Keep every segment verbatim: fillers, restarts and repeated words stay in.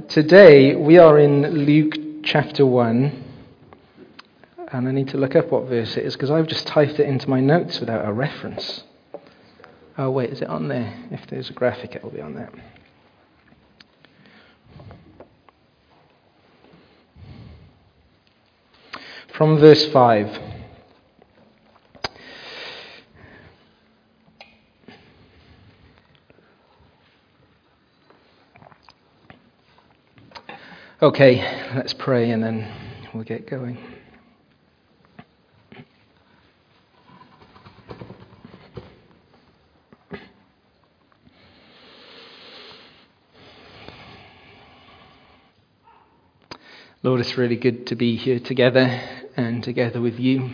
Today we are in Luke chapter one, and I need to look up what verse it is because I've just typed it into my notes without a reference. Oh wait, is it on there? If there's a graphic, it will be on there. From verse five. Okay, let's pray and then we'll get going. Lord, it's really good to be here together and together with you.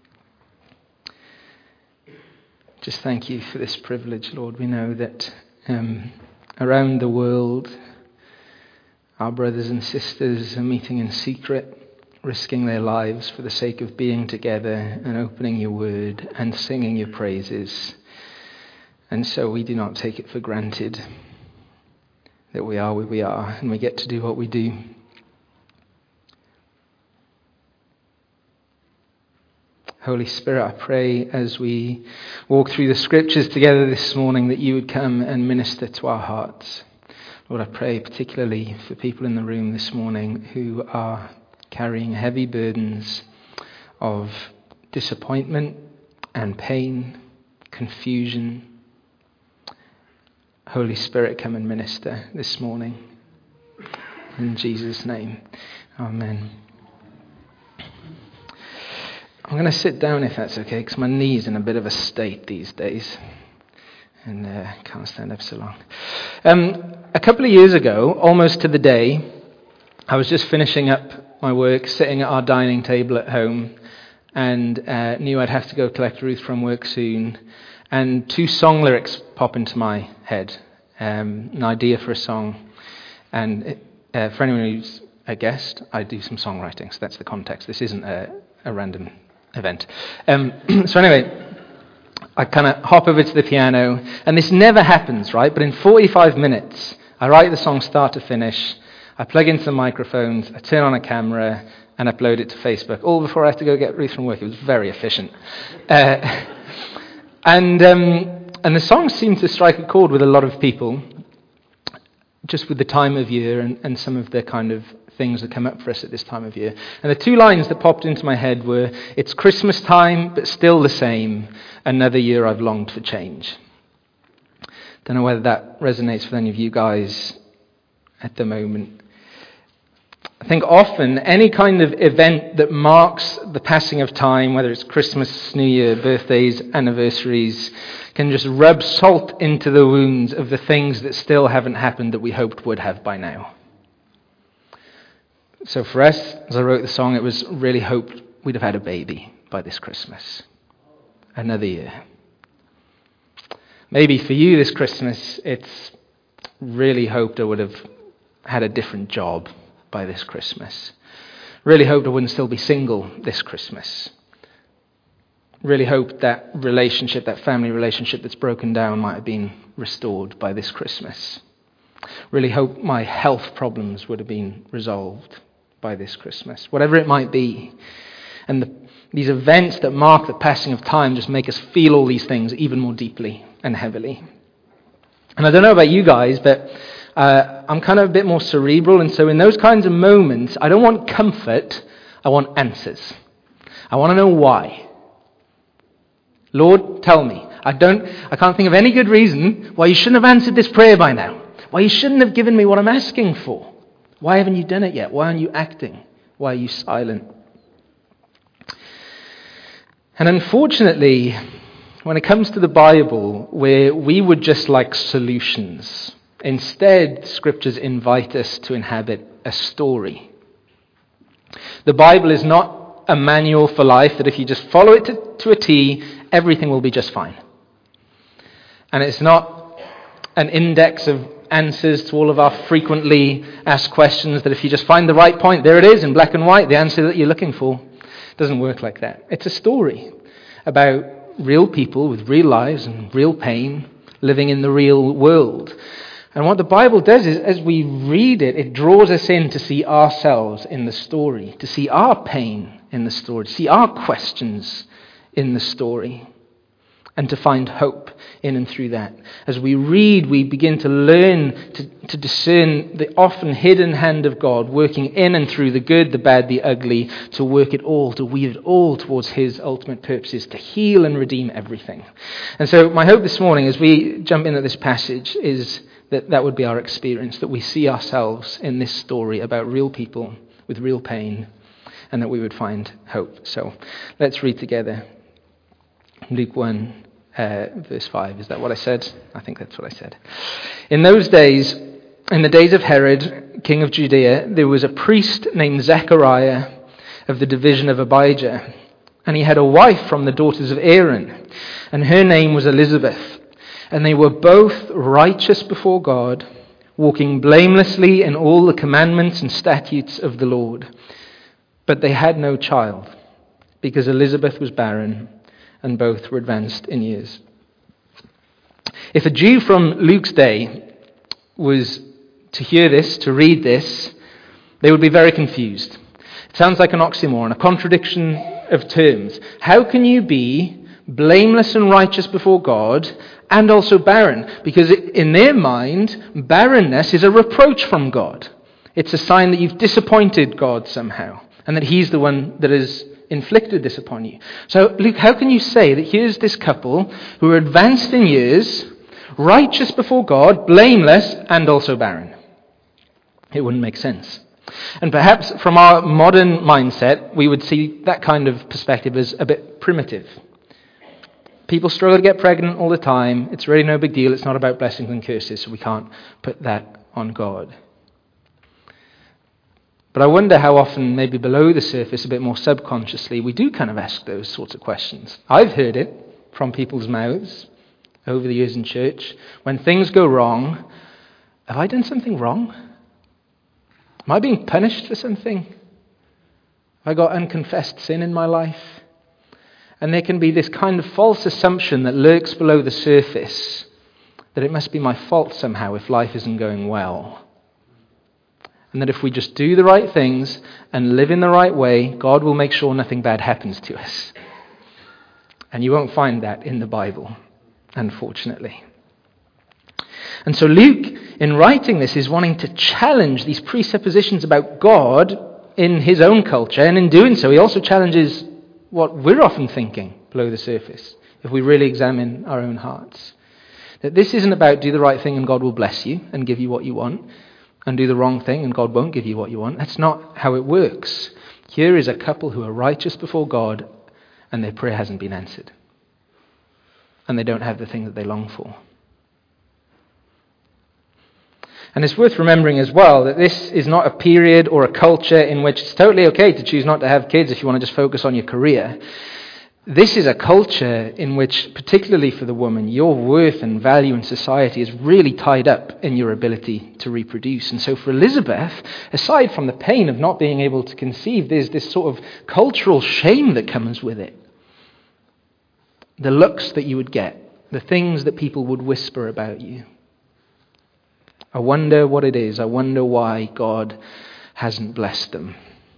Just thank you for this privilege, Lord. We know that um, around the world, our brothers and sisters are meeting in secret, risking their lives for the sake of being together and opening your word and singing your praises. And so we do not take it for granted that we are where we are and we get to do what we do. Holy Spirit, I pray as we walk through the scriptures together this morning that you would come and minister to our hearts. Lord, I pray particularly for people in the room this morning who are carrying heavy burdens of disappointment and pain, confusion. Holy Spirit, come and minister this morning. In Jesus' name, amen. I'm going to sit down if that's okay, because my knee's in a bit of a state these days. And uh, can't stand up so long. Um, a couple of years ago, almost to the day, I was just finishing up my work, sitting at our dining table at home, and uh, knew I'd have to go collect Ruth from work soon. And two song lyrics pop into my head, um, an idea for a song. And it, uh, for anyone who's a guest, I do some songwriting, so that's the context. This isn't a, a random event. Um, so anyway, I kind of hop over to the piano, and this never happens, right? But in forty-five minutes, I write the song start to finish, I plug into the microphones, I turn on a camera, and upload it to Facebook, all before I have to go get Ruth from work. It was very efficient. Uh, and um, and the song seemed to strike a chord with a lot of people, just with the time of year and, and some of the kind of things that come up for us at this time of year. And the two lines that popped into my head were, "It's Christmas time, but still the same. Another year I've longed for change." Don't know whether that resonates with any of you guys at the moment. I think often any kind of event that marks the passing of time, whether it's Christmas, New Year, birthdays, anniversaries, can just rub salt into the wounds of the things that still haven't happened that we hoped would have by now. So for us, as I wrote the song, it was really hoped we'd have had a baby by this Christmas. Another year. Maybe for you this Christmas, it's really hoped I would have had a different job by this Christmas. Really hoped I wouldn't still be single this Christmas. Really hoped that relationship, that family relationship that's broken down might have been restored by this Christmas. Really hoped my health problems would have been resolved by this Christmas. Whatever it might be. And the, these events that mark the passing of time just make us feel all these things even more deeply and heavily. And I don't know about you guys, but uh, I'm kind of a bit more cerebral, and so in those kinds of moments, I don't want comfort, I want answers. I want to know why. Lord, tell me. I don't. I can't think of any good reason why you shouldn't have answered this prayer by now. Why you shouldn't have given me what I'm asking for. Why haven't you done it yet? Why aren't you acting? Why are you silent? And unfortunately, when it comes to the Bible, where we would just like solutions, instead, scriptures invite us to inhabit a story. The Bible is not a manual for life that if you just follow it to, to a T, everything will be just fine. And it's not an index of answers to all of our frequently asked questions that if you just find the right point, there it is in black and white, the answer that you're looking for. It doesn't work like that. It's a story about real people with real lives and real pain living in the real world. And what the Bible does is, as we read it, it draws us in to see ourselves in the story, to see our pain in the story, to see our questions in the story, and to find hope in and through that. As we read, we begin to learn to, to discern the often hidden hand of God working in and through the good, the bad, the ugly, to work it all, to weave it all towards his ultimate purposes, to heal and redeem everything. And so my hope this morning as we jump into this passage is that that would be our experience, that we see ourselves in this story about real people with real pain, and that we would find hope. So let's read together Luke one, uh, verse five. Is that what I said? I think that's what I said. In those days, in the days of Herod, king of Judea, there was a priest named Zechariah of the division of Abijah. And he had a wife from the daughters of Aaron, and her name was Elizabeth. And they were both righteous before God, walking blamelessly in all the commandments and statutes of the Lord. But they had no child, because Elizabeth was barren, and both were advanced in years. If a Jew from Luke's day was to hear this, to read this, they would be very confused. It sounds like an oxymoron, a contradiction of terms. How can you be blameless and righteous before God and also barren? Because in their mind, barrenness is a reproach from God. It's a sign that you've disappointed God somehow, and that he's the one that has inflicted this upon you. So, Luke, how can you say that here's this couple who are advanced in years, righteous before God, blameless, and also barren? It wouldn't make sense. And perhaps from our modern mindset, we would see that kind of perspective as a bit primitive. People struggle to get pregnant all the time. It's really no big deal. It's not about blessings and curses, so we can't put that on God. But I wonder how often, maybe below the surface, a bit more subconsciously, we do kind of ask those sorts of questions. I've heard it from people's mouths over the years in church. When things go wrong, have I done something wrong? Am I being punished for something? Have I got unconfessed sin in my life? And there can be this kind of false assumption that lurks below the surface, that it must be my fault somehow if life isn't going well. And that if we just do the right things and live in the right way, God will make sure nothing bad happens to us. And you won't find that in the Bible, unfortunately. And so Luke, in writing this, is wanting to challenge these presuppositions about God in his own culture. And in doing so, he also challenges what we're often thinking below the surface, if we really examine our own hearts. That this isn't about do the right thing and God will bless you and give you what you want, and do the wrong thing and God won't give you what you want. That's not how it works. Here is a couple who are righteous before God, and their prayer hasn't been answered. And they don't have the thing that they long for. And it's worth remembering as well that this is not a period or a culture in which it's totally okay to choose not to have kids if you want to just focus on your career. This is a culture in which, particularly for the woman, your worth and value in society is really tied up in your ability to reproduce. And so for Elizabeth, aside from the pain of not being able to conceive, there's this sort of cultural shame that comes with it. The looks that you would get, the things that people would whisper about you. I wonder what it is. I wonder why God hasn't blessed them.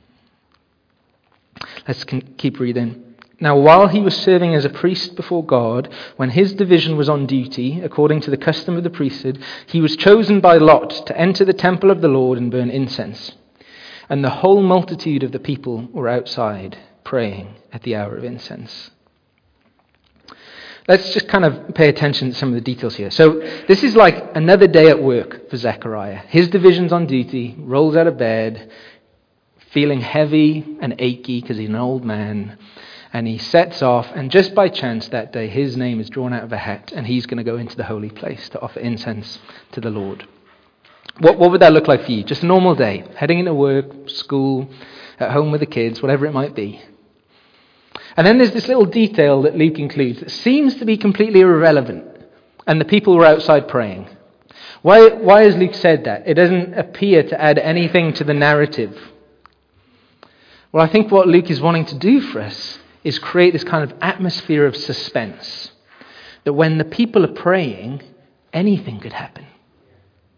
Let's keep reading. Now, while he was serving as a priest before God, when his division was on duty, according to the custom of the priesthood, he was chosen by lot to enter the temple of the Lord and burn incense. And the whole multitude of the people were outside, praying at the hour of incense. Let's just kind of pay attention to some of the details here. So this is like another day at work for Zechariah. His division's on duty, rolls out of bed, feeling heavy and achy because he's an old man. And he sets off, and just by chance that day, his name is drawn out of a hat, and he's going to go into the holy place to offer incense to the Lord. What, what would that look like for you? Just a normal day, heading into work, school, at home with the kids, whatever it might be. And then there's this little detail that Luke includes that seems to be completely irrelevant, and the people were outside praying. Why, why has Luke said that? It doesn't appear to add anything to the narrative. Well, I think what Luke is wanting to do for us is create this kind of atmosphere of suspense. That when the people are praying, anything could happen.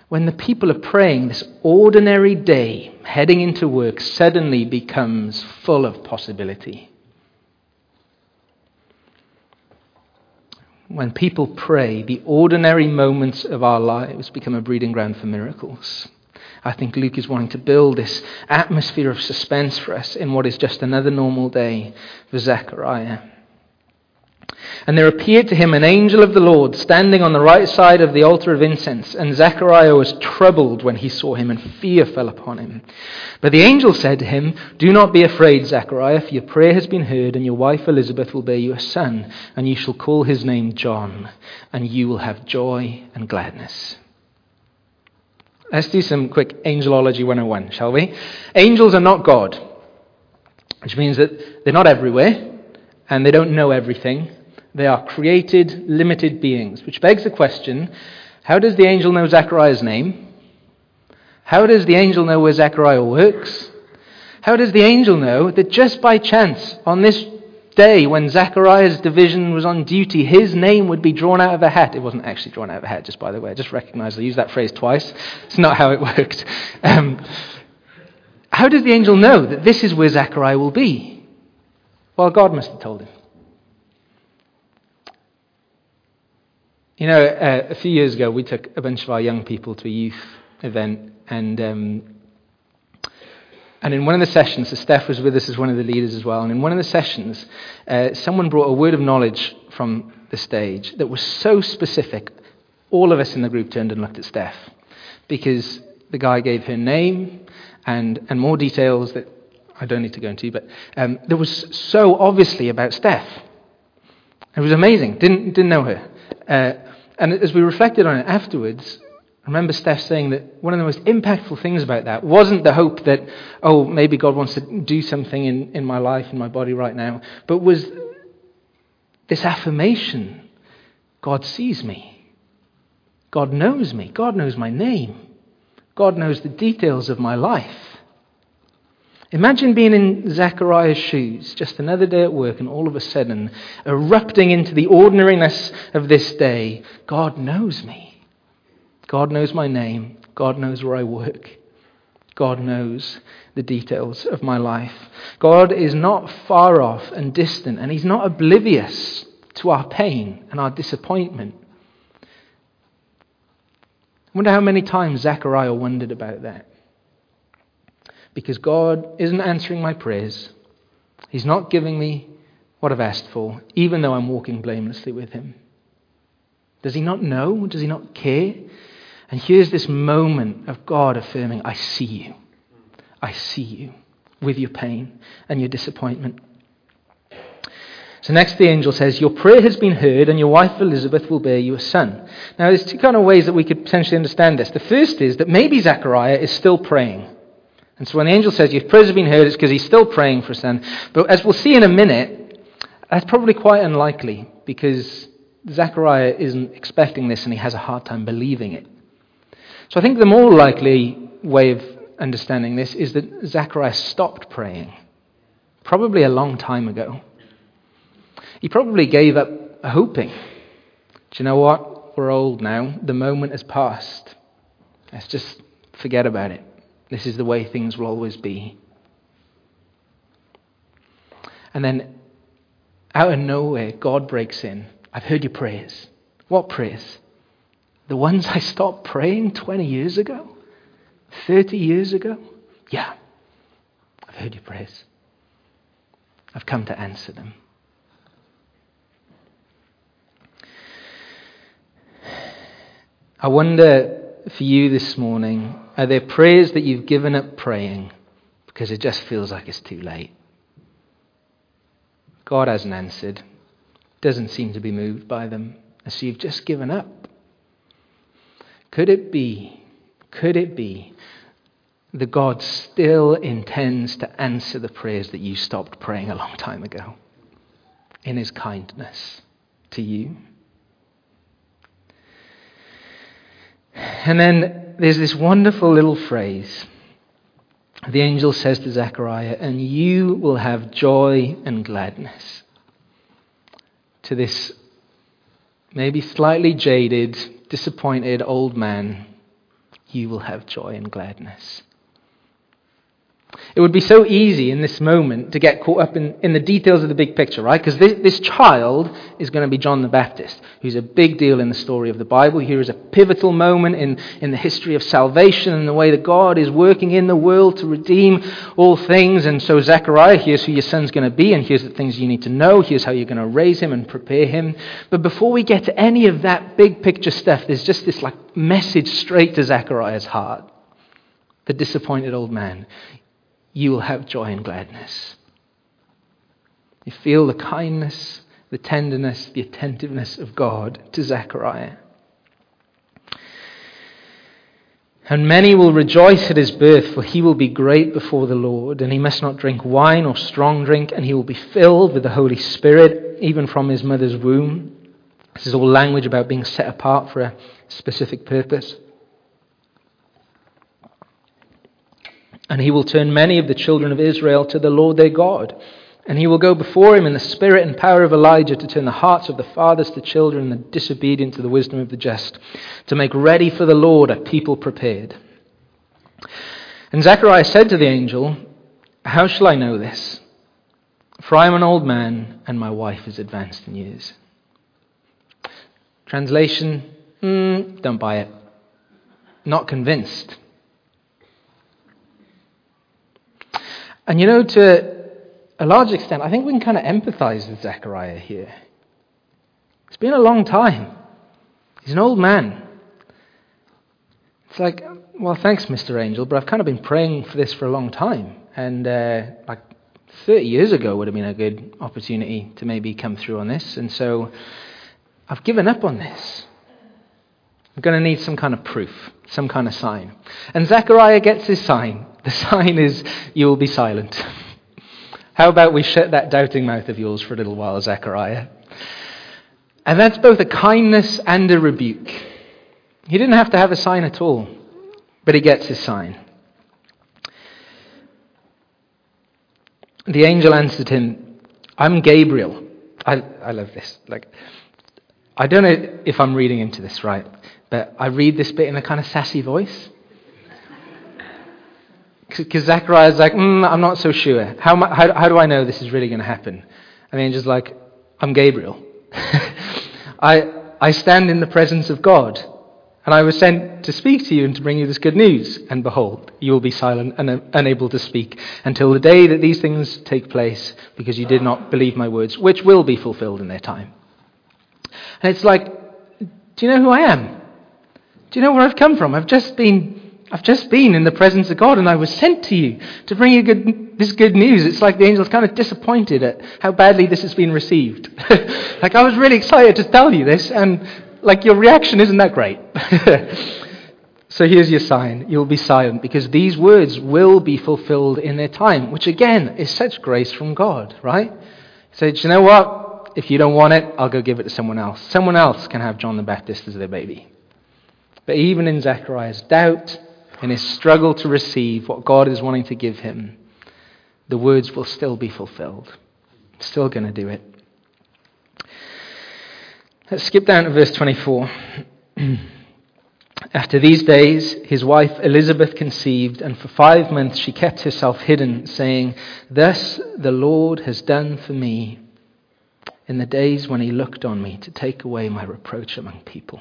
When the people are praying, this ordinary day heading into work suddenly becomes full of possibility. When people pray, the ordinary moments of our lives become a breeding ground for miracles. I think Luke is wanting to build this atmosphere of suspense for us in what is just another normal day for Zechariah. And there appeared to him an angel of the Lord standing on the right side of the altar of incense. And Zechariah was troubled when he saw him, and fear fell upon him. But the angel said to him, "Do not be afraid, Zechariah, for your prayer has been heard, and your wife Elizabeth will bear you a son, and you shall call his name John, and you will have joy and gladness." Let's do some quick Angelology one oh one, shall we? Angels are not God, which means that they're not everywhere, and they don't know everything. They are created, limited beings, which begs the question, how does the angel know Zechariah's name? How does the angel know where Zechariah works? How does the angel know that just by chance, on this day when Zechariah's division was on duty, his name would be drawn out of a hat? It wasn't actually drawn out of a hat, just by the way. I just recognise I used that phrase twice. It's not how it worked. Um, how does the angel know that this is where Zechariah will be? Well, God must have told him. You know, uh, a few years ago, we took a bunch of our young people to a youth event, and um, and in one of the sessions, so Steph was with us as one of the leaders as well, and in one of the sessions, uh, someone brought a word of knowledge from the stage that was so specific, all of us in the group turned and looked at Steph, because the guy gave her name and, and more details that I don't need to go into, but um, that was so obviously about Steph. It was amazing, didn't, didn't know her. Uh, and as we reflected on it afterwards, I remember Steph saying that one of the most impactful things about that wasn't the hope that, oh, maybe God wants to do something in, in my life, in my body right now, but was this affirmation: God sees me. God knows me. God knows my name. God knows the details of my life. Imagine being in Zechariah's shoes, just another day at work, and all of a sudden, erupting into the ordinariness of this day, God knows me. God knows my name. God knows where I work. God knows the details of my life. God is not far off and distant, and he's not oblivious to our pain and our disappointment. I wonder how many times Zechariah wondered about that. Because God isn't answering my prayers. He's not giving me what I've asked for, even though I'm walking blamelessly with him. Does he not know? Does he not care? And here's this moment of God affirming, I see you. I see you with your pain and your disappointment. So next the angel says, your prayer has been heard and your wife Elizabeth will bear you a son. Now there's two kind of ways that we could potentially understand this. The first is that maybe Zechariah is still praying. And so when the angel says your prayers have been heard, it's because he's still praying for a son. But as we'll see in a minute, that's probably quite unlikely because Zechariah isn't expecting this and he has a hard time believing it. So I think the more likely way of understanding this is that Zechariah stopped praying, probably a long time ago. He probably gave up hoping. Do you know what? We're old now. The moment has passed. Let's just forget about it. This is the way things will always be. And then, out of nowhere, God breaks in. I've heard your prayers. What prayers? The ones I stopped praying twenty years ago? thirty years ago? Yeah. I've heard your prayers. I've come to answer them. I wonder for you this morning, are there prayers that you've given up praying because it just feels like it's too late? God hasn't answered, doesn't seem to be moved by them, and so you've just given up. Could it be, could it be that God still intends to answer the prayers that you stopped praying a long time ago in his kindness to you? And then there's this wonderful little phrase. The angel says to Zechariah, and you will have joy and gladness. To this maybe slightly jaded, disappointed old man, you will have joy and gladness. It would be so easy in this moment to get caught up in, in the details of the big picture, right? Because this, this child is going to be John the Baptist, who's a big deal in the story of the Bible. Here is a pivotal moment in, in the history of salvation and the way that God is working in the world to redeem all things. And so Zechariah, here's who your son's going to be, and here's the things you need to know. Here's how you're going to raise him and prepare him. But before we get to any of that big picture stuff, there's just this like message straight to Zechariah's heart. The disappointed old man. You will have joy and gladness. You feel the kindness, the tenderness, the attentiveness of God to Zechariah. And many will rejoice at his birth, for he will be great before the Lord, and he must not drink wine or strong drink, and he will be filled with the Holy Spirit, even from his mother's womb. This is all language about being set apart for a specific purpose. And he will turn many of the children of Israel to the Lord their God. And he will go before him in the spirit and power of Elijah to turn the hearts of the fathers to children and the disobedient to the wisdom of the just, to make ready for the Lord a people prepared. And Zechariah said to the angel, how shall I know this? For I am an old man and my wife is advanced in years. Translation, mm, don't buy it. Not convinced. And you know, to a large extent, I think we can kind of empathize with Zechariah here. It's been a long time. He's an old man. It's like, well, thanks, Mister Angel, but I've kind of been praying for this for a long time. And uh, like thirty years ago would have been a good opportunity to maybe come through on this. And so I've given up on this. I'm going to need some kind of proof, some kind of sign. And Zechariah gets his sign. The sign is, you will be silent. How about we shut that doubting mouth of yours for a little while, Zechariah? And that's both a kindness and a rebuke. He didn't have to have a sign at all, but he gets his sign. The angel answered him, I'm Gabriel. I, I love this. Like, I don't know if I'm reading into this right, but I read this bit in a kind of sassy voice. Because Zechariah's like, mm, I'm not so sure. How, how, how do I know this is really going to happen? And the angel's like, I'm Gabriel. I I stand in the presence of God. And I was sent to speak to you and to bring you this good news. And behold, you will be silent and uh, unable to speak until the day that these things take place, because you did not believe my words, which will be fulfilled in their time. And it's like, do you know who I am? Do you know where I've come from? I've just been... I've just been in the presence of God, and I was sent to you to bring you good, this good news. It's like the angel's kind of disappointed at how badly this has been received. Like, I was really excited to tell you this, and like your reaction isn't that great. So here's your sign. You'll be silent, because these words will be fulfilled in their time, which again is such grace from God, right? So do you know what? If you don't want it, I'll go give it to someone else. Someone else can have John the Baptist as their baby. But even in Zechariah's doubt, in his struggle to receive what God is wanting to give him, the words will still be fulfilled. Still going to do it. Let's skip down to verse twenty-four. After these days, his wife Elizabeth conceived, and for five months she kept herself hidden, saying, Thus the Lord has done for me in the days when he looked on me to take away my reproach among people.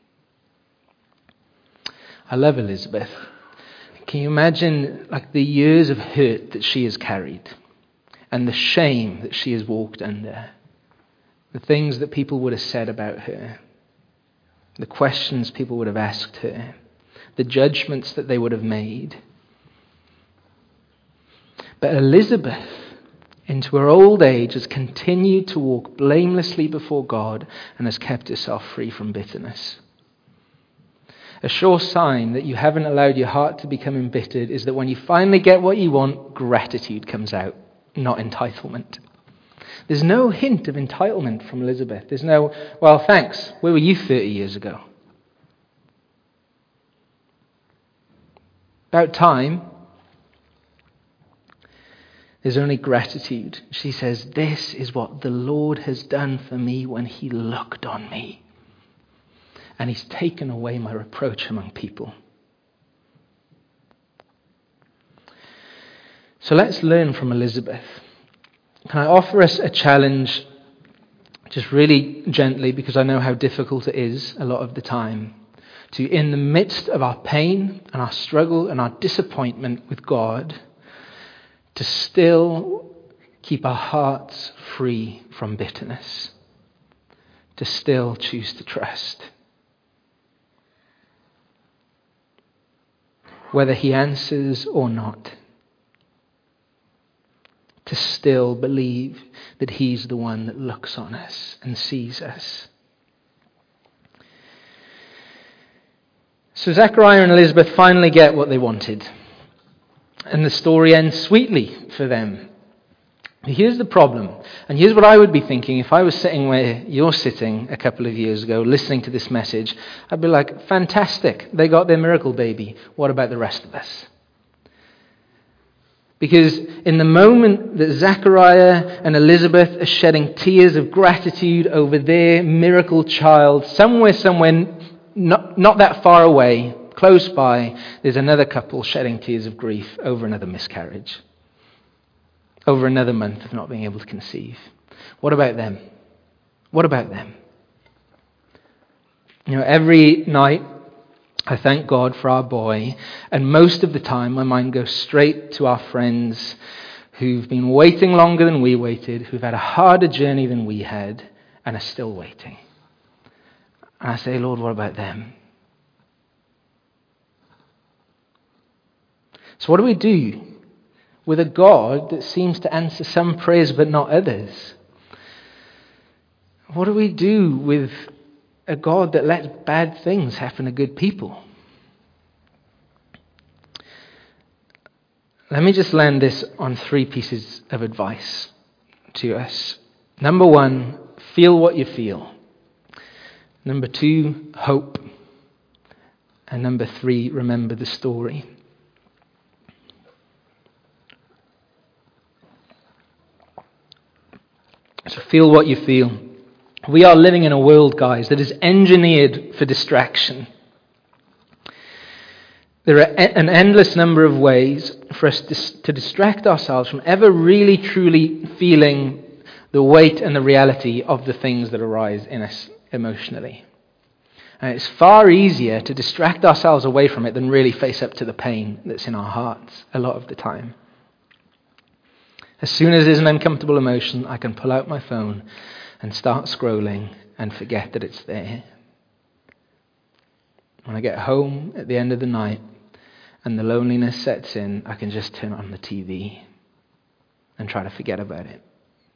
I love Elizabeth. Can you imagine like the years of hurt that she has carried and the shame that she has walked under, the things that people would have said about her, the questions people would have asked her, the judgments that they would have made. But Elizabeth, into her old age, has continued to walk blamelessly before God and has kept herself free from bitterness. A sure sign that you haven't allowed your heart to become embittered is that when you finally get what you want, gratitude comes out, not entitlement. There's no hint of entitlement from Elizabeth. There's no, well, thanks, where were you thirty years ago? About time. There's only gratitude. She says, this is what the Lord has done for me when he looked on me. And he's taken away my reproach among people. So let's learn from Elizabeth. Can I offer us a challenge, just really gently, because I know how difficult it is a lot of the time, to, in the midst of our pain and our struggle and our disappointment with God, to still keep our hearts free from bitterness, to still choose to trust. Whether he answers or not, to still believe that he's the one that looks on us and sees us. So Zechariah and Elizabeth finally get what they wanted. And the story ends sweetly for them. Here's the problem. And here's what I would be thinking if I was sitting where you're sitting a couple of years ago, listening to this message. I'd be like, fantastic. They got their miracle baby. What about the rest of us? Because in the moment that Zechariah and Elizabeth are shedding tears of gratitude over their miracle child, somewhere, somewhere, not, not that far away, close by, there's another couple shedding tears of grief over another miscarriage, over another month of not being able to conceive. What about them? What about them? You know, every night I thank God for our boy, and most of the time my mind goes straight to our friends who've been waiting longer than we waited, who've had a harder journey than we had, and are still waiting. And I say, Lord, what about them? So what do we do with a God that seems to answer some prayers but not others? What do we do with a God that lets bad things happen to good people? Let me just land this on three pieces of advice to us. Number one, feel what you feel. Number two, hope. And number three, remember the story. So feel what you feel. We are living in a world, guys, that is engineered for distraction. There are an endless number of ways for us to distract ourselves from ever really, truly feeling the weight and the reality of the things that arise in us emotionally. And it's far easier to distract ourselves away from it than really face up to the pain that's in our hearts a lot of the time. As soon as there's an uncomfortable emotion, I can pull out my phone and start scrolling and forget that it's there. When I get home at the end of the night and the loneliness sets in, I can just turn on the T V and try to forget about it.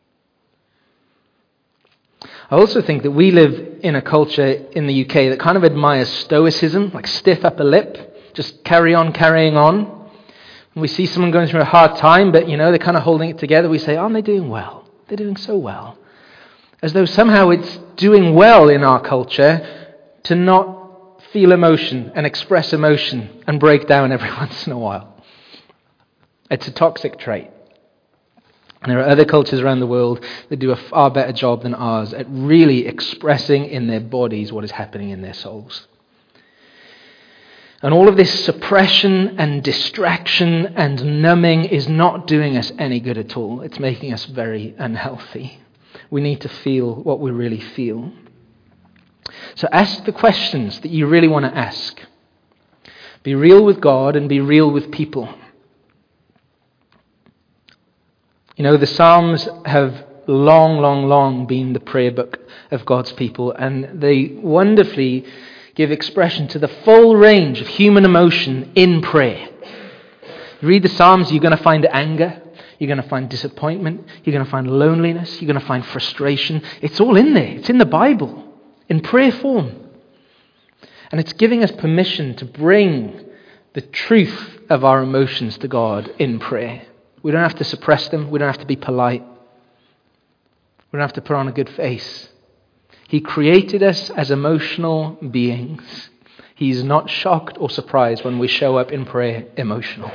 I also think that we live in a culture in the U K that kind of admires stoicism, like stiff upper lip, just carry on carrying on. When we see someone going through a hard time, but you know, they're kind of holding it together, we say, aren't they doing well? They're doing so well. As though somehow it's doing well in our culture to not feel emotion and express emotion and break down every once in a while. It's a toxic trait. And there are other cultures around the world that do a far better job than ours at really expressing in their bodies what is happening in their souls. And all of this suppression and distraction and numbing is not doing us any good at all. It's making us very unhealthy. We need to feel what we really feel. So ask the questions that you really want to ask. Be real with God and be real with people. You know, the Psalms have long, long, long been the prayer book of God's people, and they wonderfully give expression to the full range of human emotion in prayer. You read the Psalms, you're going to find anger, you're going to find disappointment, you're going to find loneliness, you're going to find frustration. It's all in there. It's in the Bible, in prayer form. And it's giving us permission to bring the truth of our emotions to God in prayer. We don't have to suppress them. We don't have to be polite. We don't have to put on a good face. He created us as emotional beings. He's not shocked or surprised when we show up in prayer emotional.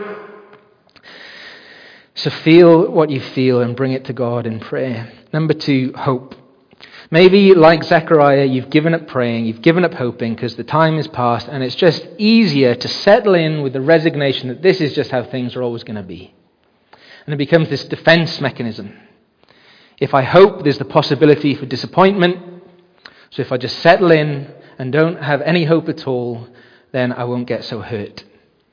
So feel what you feel and bring it to God in prayer. Number two, hope. Maybe, like Zechariah, you've given up praying, you've given up hoping because the time is past, and it's just easier to settle in with the resignation that this is just how things are always going to be. And it becomes this defense mechanism. If I hope, there's the possibility for disappointment. So if I just settle in and don't have any hope at all, then I won't get so hurt.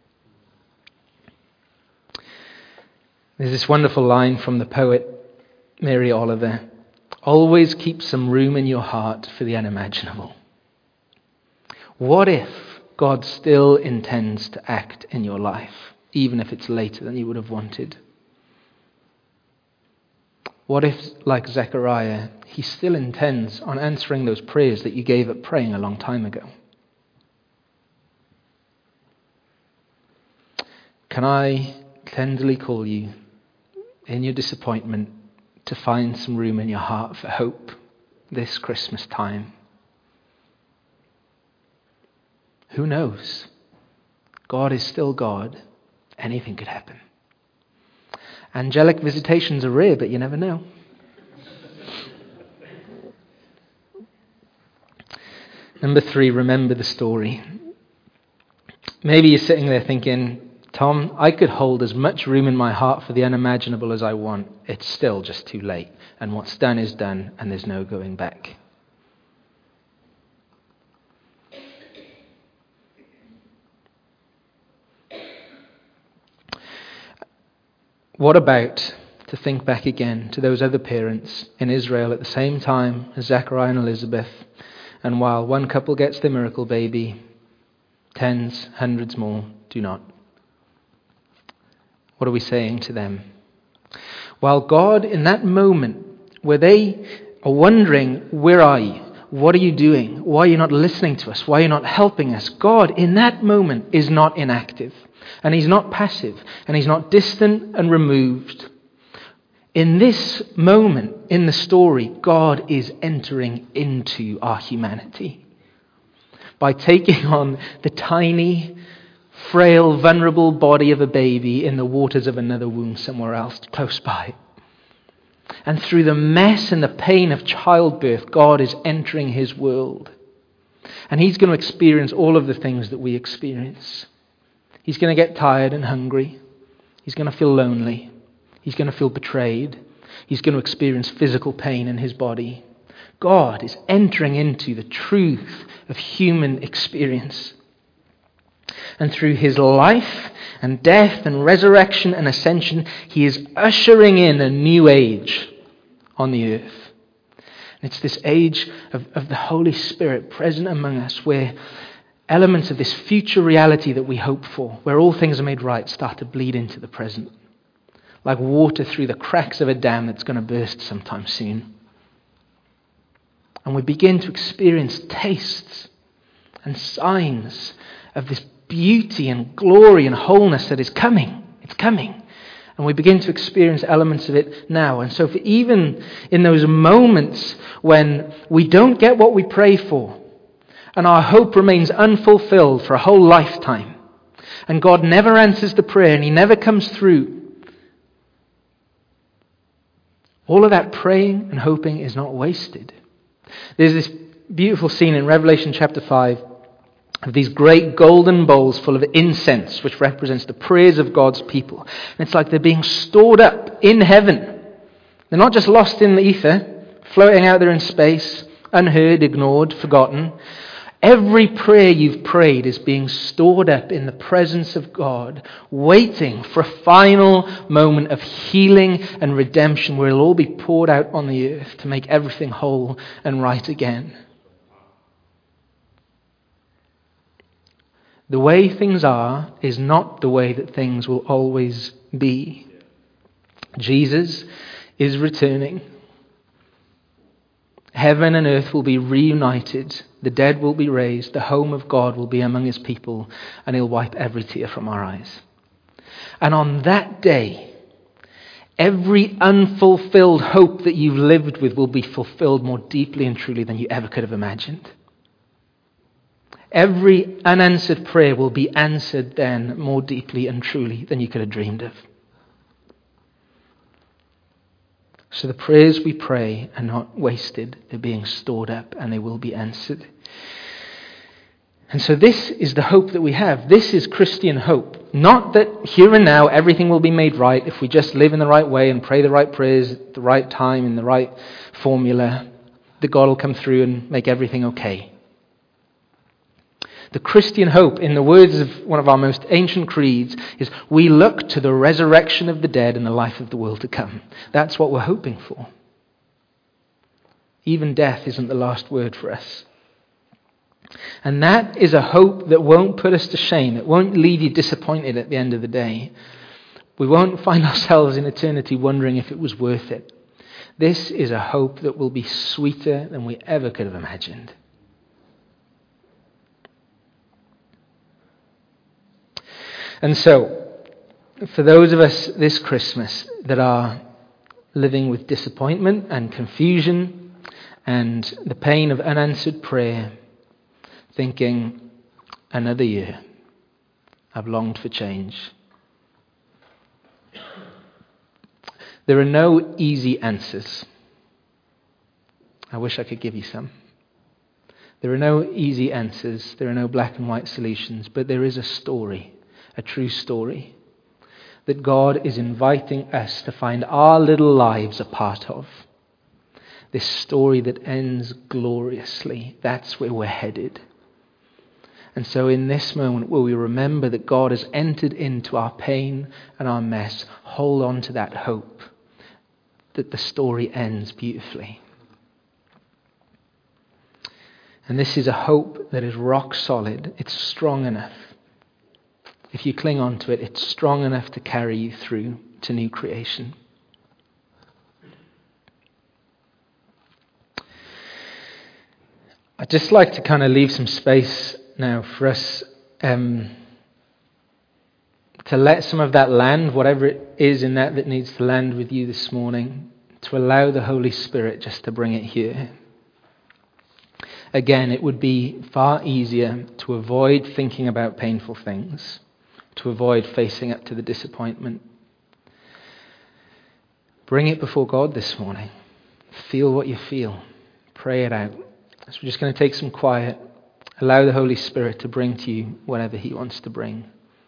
There's this wonderful line from the poet Mary Oliver. Always keep some room in your heart for the unimaginable. What if God still intends to act in your life, even if it's later than you would have wanted? What if, like Zechariah, he still intends on answering those prayers that you gave up praying a long time ago? Can I tenderly call you in your disappointment to find some room in your heart for hope this Christmas time? Who knows? God is still God. Anything could happen. Angelic visitations are rare, but you never know. Number three, remember the story. Maybe you're sitting there thinking, Tom, I could hold as much room in my heart for the unimaginable as I want. It's still just too late. And what's done is done, and there's no going back. What about to think back again to those other parents in Israel at the same time as Zechariah and Elizabeth, and while one couple gets their miracle baby, tens, hundreds more do not? What are we saying to them? While God, in that moment where they are wondering, where are you? What are you doing? Why are you not listening to us? Why are you not helping us? God, in that moment, is not inactive. And he's not passive. And he's not distant and removed. In this moment in the story, God is entering into our humanity by taking on the tiny, frail, vulnerable body of a baby in the waters of another womb somewhere else close by. And through the mess and the pain of childbirth, God is entering his world. And he's going to experience all of the things that we experience. He's going to get tired and hungry. He's going to feel lonely. He's going to feel betrayed. He's going to experience physical pain in his body. God is entering into the truth of human experience. And through his life and death and resurrection and ascension, he is ushering in a new age on the earth. And it's this age of, of the Holy Spirit present among us, where elements of this future reality that we hope for, where all things are made right, start to bleed into the present. Like water through the cracks of a dam that's going to burst sometime soon. And we begin to experience tastes and signs of this beauty and glory and wholeness that is coming. It's coming. And we begin to experience elements of it now. And so for even in those moments when we don't get what we pray for, and our hope remains unfulfilled for a whole lifetime, and God never answers the prayer and he never comes through, all of that praying and hoping is not wasted. There's this beautiful scene in Revelation chapter five of these great golden bowls full of incense, which represents the prayers of God's people. And it's like they're being stored up in heaven. They're not just lost in the ether, floating out there in space, unheard, ignored, forgotten. Every prayer you've prayed is being stored up in the presence of God, waiting for a final moment of healing and redemption where it'll all be poured out on the earth to make everything whole and right again. The way things are is not the way that things will always be. Jesus is returning. Heaven and earth will be reunited. The dead will be raised. The home of God will be among his people. And he'll wipe every tear from our eyes. And on that day, every unfulfilled hope that you've lived with will be fulfilled more deeply and truly than you ever could have imagined. Every unanswered prayer will be answered then more deeply and truly than you could have dreamed of. So the prayers we pray are not wasted. They're being stored up and they will be answered. And so this is the hope that we have. This is Christian hope. Not that here and now everything will be made right if we just live in the right way and pray the right prayers at the right time in the right formula, that God will come through and make everything okay. The Christian hope, in the words of one of our most ancient creeds, is we look to the resurrection of the dead and the life of the world to come. That's what we're hoping for. Even death isn't the last word for us. And that is a hope that won't put us to shame. It won't leave you disappointed at the end of the day. We won't find ourselves in eternity wondering if it was worth it. This is a hope that will be sweeter than we ever could have imagined. And so, for those of us this Christmas that are living with disappointment and confusion and the pain of unanswered prayer, thinking, another year, I've longed for change. There are no easy answers. I wish I could give you some. There are no easy answers. There are no black and white solutions. But there is a story, a true story, that God is inviting us to find our little lives a part of. This story that ends gloriously. That's where we're headed. And so in this moment where we remember that God has entered into our pain and our mess, hold on to that hope that the story ends beautifully. And this is a hope that is rock solid. It's strong enough. If you cling on to it, it's strong enough to carry you through to new creation. I'd just like to kind of leave some space now for us um, to let some of that land, whatever it is in that that needs to land with you this morning, to allow the Holy Spirit just to bring it here. Again, it would be far easier to avoid thinking about painful things, to avoid facing up to the disappointment. Bring it before God this morning. Feel what you feel. Pray it out. So we're just going to take some quiet. Allow the Holy Spirit to bring to you whatever he wants to bring.